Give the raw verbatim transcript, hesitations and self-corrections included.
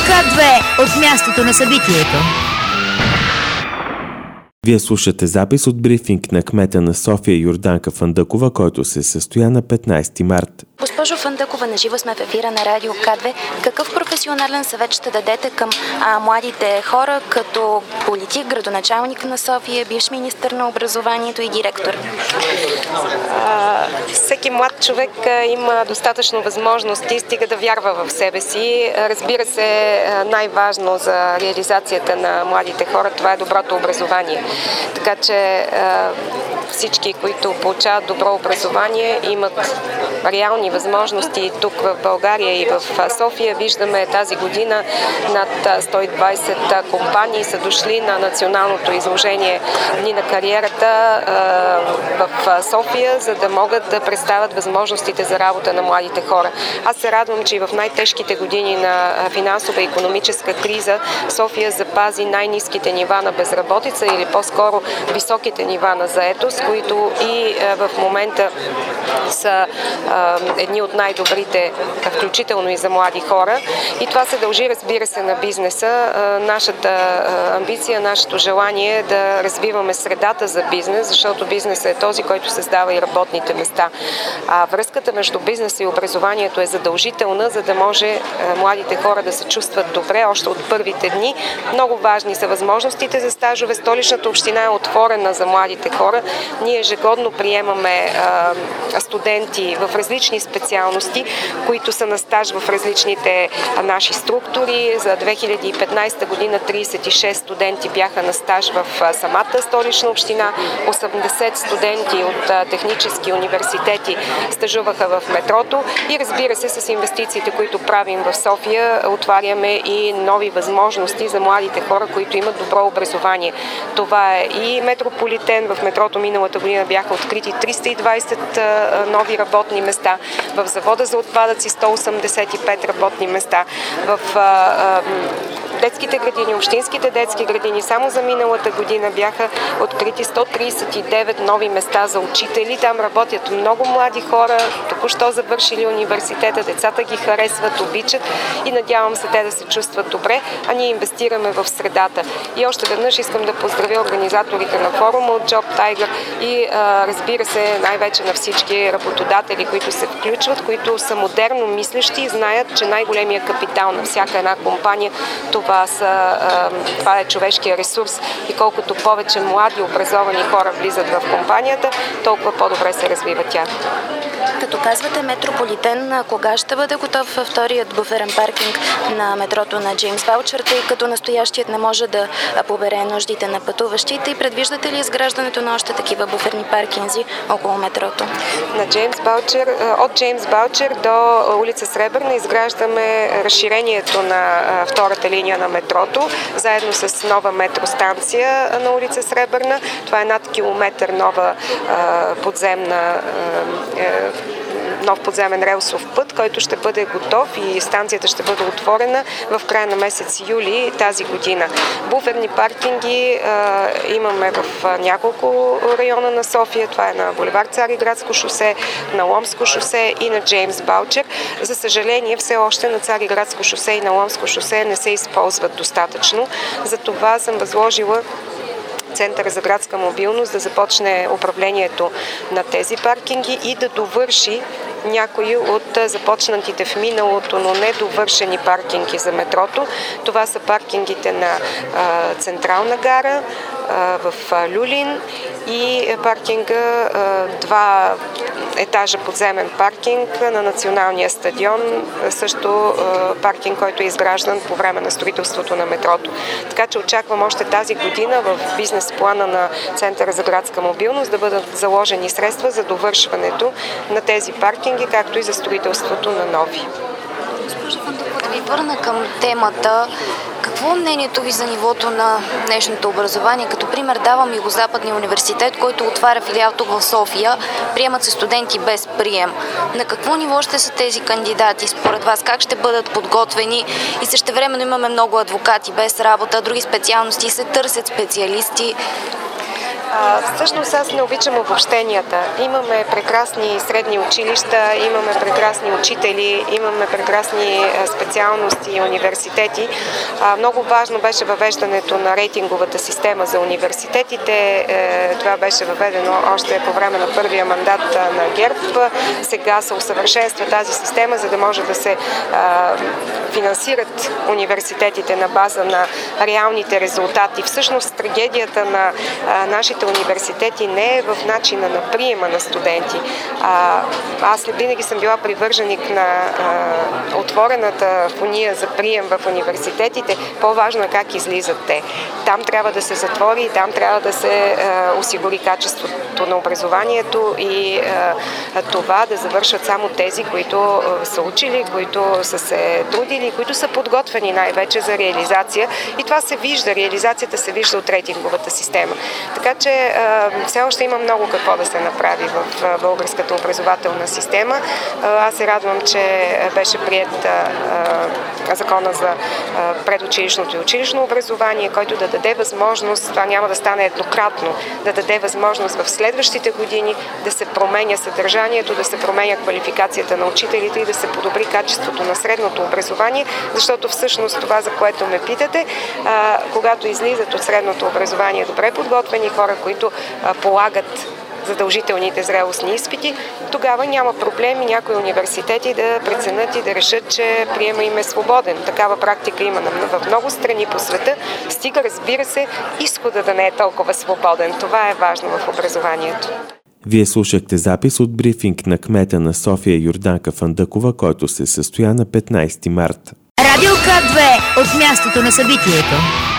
К две от мястото на събитието. Вие слушате запис от брифинг на кмета на София Йорданка Фандъкова, който се състоя на петнайсети март. Госпожо Фандъкова, наживо сме в ефира на радио К две. Какъв професионален съвет ще дадете към а, младите хора, като политик, градоначалник на София, бивш министър на образованието и директор? А, всеки млад човек а, има достатъчно възможности, стига да вярва в себе си. Разбира се, най-важно за реализацията на младите хора, това е доброто образование. Така че а, всички, които получават добро образование, имат реални възможности тук в България и в София. Виждаме тази година над сто и двайсет компании са дошли на националното изложение Дни на кариерата в София, за да могат да представят възможностите за работа на младите хора. Аз се радвам, че и в най-тежките години на финансова и икономическа криза София запази най-ниските нива на безработица или по-скоро високите нива на заетост, които и в момента са едни от най-добрите, включително и за млади хора. И това се дължи, разбира се, на бизнеса. Нашата амбиция, нашето желание е да развиваме средата за бизнес, защото бизнесът е този, който създава и работните места. А връзката между бизнеса и образованието е задължителна, за да може младите хора да се чувстват добре още от първите дни. Много важни са възможностите за стажове. Столичната община е отворена за младите хора. Ние ежегодно приемаме а, студенти в различни специалности, които са на стаж в различните наши структури. За две хиляди и петнайсета година трийсет и шест студенти бяха на стаж в самата столична община, осемдесет студенти от технически университети стажуваха в метрото и разбира се, с инвестициите, които правим в София, отваряме и нови възможности за младите хора, които имат добро образование. Това е и метрополитен. В метрото миналата година бяха открити триста и двайсет нови работни места. В завода за отпадъци сто осемдесет и пет работни места. В а, а, детските градини, общинските детски градини само за миналата година бяха открити сто трийсет и девет нови места за учители. Там работят много млади хора, току-що завършили университета, децата ги харесват, обичат и надявам се те да се чувстват добре, а ние инвестираме в средата. И още веднъж искам да поздравя организаторите на форума от Job Tiger и а, разбира се най-вече на всички работодатели, които се включват, които са модерно мислещи и знаят, че най-големия капитал на всяка една компания това, са, това е човешкия ресурс и колкото повече млади, образовани хора влизат в компанията, толкова по-добре се развива тя. Като казвате метрополитен, кога ще бъде готов вторият буферен паркинг на метрото на Джеймс Баучър, тъй като настоящият не може да побере нуждите на пътуващите и предвиждате ли изграждането на още такива буферни паркинзи около метрото? На Джеймс Баучър, от Джеймс Баучър до улица Сребърна изграждаме разширението на втората линия на метрото, заедно с нова метростанция на улица Сребърна. Това е над километър нова подземна нов подземен релсов път, който ще бъде готов и станцията ще бъде отворена в края на месец юли тази година. Буферни паркинги а, имаме в няколко района на София. Това е на булевард Цариградско шосе, на Ломско шосе и на Джеймс Баучър. За съжаление, все още на Цариградско шосе и на Ломско шосе не се използват достатъчно. Затова съм възложила Центъра за градска мобилност да започне управлението на тези паркинги и да довърши някои от започнатите в миналото, но недовършени паркинги за метрото. Това са паркингите на а, Централна гара, а, в Люлин и паркинга, а, два етажа подземен паркинг на Националния стадион, също а, паркинг, който е изграждан по време на строителството на метрото. Така че очаквам още тази година в бизнес плана на Центъра за градска мобилност да бъдат заложени средства за довършването на тези паркинги, както и за строителството на нови. Госпожа Фандъкова, да ви върна към темата. Какво е мнението ви за нивото на днешното образование? Като пример давам Югозападния университет, който отваря филиал тук в София. Приемат се студенти без прием. На какво ниво ще са тези кандидати? Според вас как ще бъдат подготвени? И същевременно имаме много адвокати без работа, други специалности се търсят специалисти. А, всъщност аз не обичам обобщенията. Имаме прекрасни средни училища, имаме прекрасни учители, имаме прекрасни специалности и университети. А, много важно беше въвеждането на рейтинговата система за университетите. Е, това беше въведено още по време на първия мандат на ГЕРБ. Сега се усъвършенства тази система, за да може да се а, финансират университетите на база на реалните резултати. Всъщност трагедията на а, нашите университети не е в начина на приема на студенти. А, аз винаги съм била привърженик на а, отворената фония за прием в университетите. По-важно е как излизат те. Там трябва да се затвори, там трябва да се а, осигури качеството на образованието и а, това да завършат само тези, които а, са учили, които са се трудили, които са подготвени най-вече за реализация. И това се вижда, реализацията се вижда от рейтинговата система. Така че а, все още има много какво да се направи в а, българската образователна система. А, аз се радвам, че беше приет а, закона за а, предучилищното и училищно образование, който да даде възможност, това няма да стане еднократно, да даде възможност в следващите години да се променя съдържанието, да се променя квалификацията на учителите и да се подобри качеството на средното образование, защото всъщност това, за което ме питате, а, когато излизат от средното образование добре подготвени хора, които а, полагат задължителните зрелостни изпити, тогава няма проблеми някои университети да преценят и да решат, че приема им е свободен. Такава практика има в много страни по света. Стига, разбира се, изхода да не е толкова свободен. Това е важно в образованието. Вие слушахте запис от брифинг на кмета на София Йорданка Фандъкова, който се състоя на петнайсети март. Радио К две от мястото на събитието.